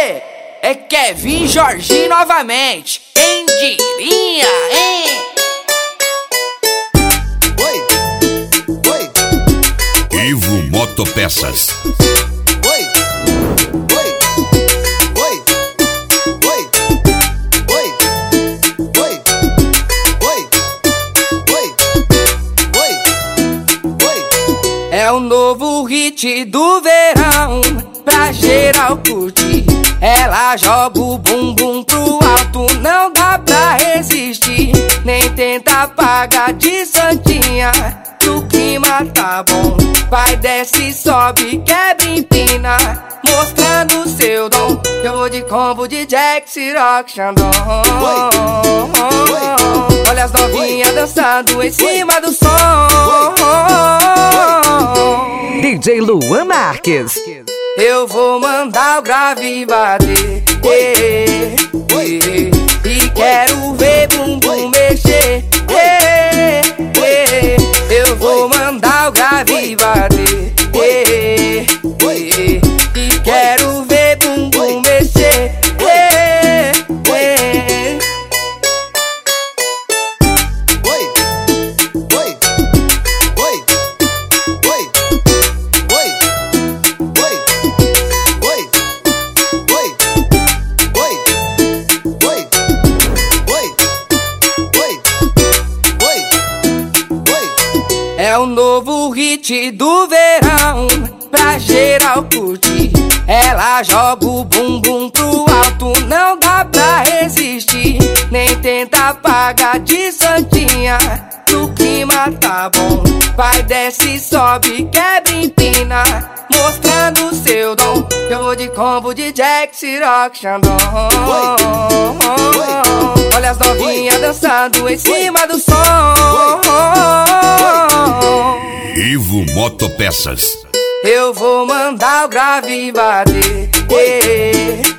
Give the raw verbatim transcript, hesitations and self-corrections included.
aê! É Kevin Jorginho novamente. Quem diria, hein? Oi, oi. Ivo Motopeças. Oi, oi, oi, oi, oi, oi, oi, oi, oi, oi. É o novo hit do verão, pra geral curtir. Ela joga o bumbum pro alto, não dá pra resistir. Nem tenta apagar de santinha, que o clima tá bom. Vai, desce, sobe, quebra, empina, mostrando seu dom. Eu vou de combo de Jack, Ciroc, Xandão. Olha as novinhas dançando em cima do som. D J Luan Marques. Eu vou mandar o grave bater, eh, eh, e quero ver bumbum mexer, eh, eh, eu vou mandar o grave bater, eh, eh, e quero ver bumbum mexer, eh, eh. Oi, oi, oi, oi, oi, oi, oi, oi, oi, oi, oi, oi, oi, oi. É o novo hit do verão, pra geral curtir. Ela joga o bumbum pro alto, não dá pra resistir. Nem tenta apagar de santinha, que o clima tá bom. Vai, desce, sobe, quebra, empina, mostrando seu dom. Eu vou de combo de Jack, Ciroc, Xandão. Olha as novinhas dançando em cima do som. Ivo Motopeças. Eu vou mandar o grave bater, eh,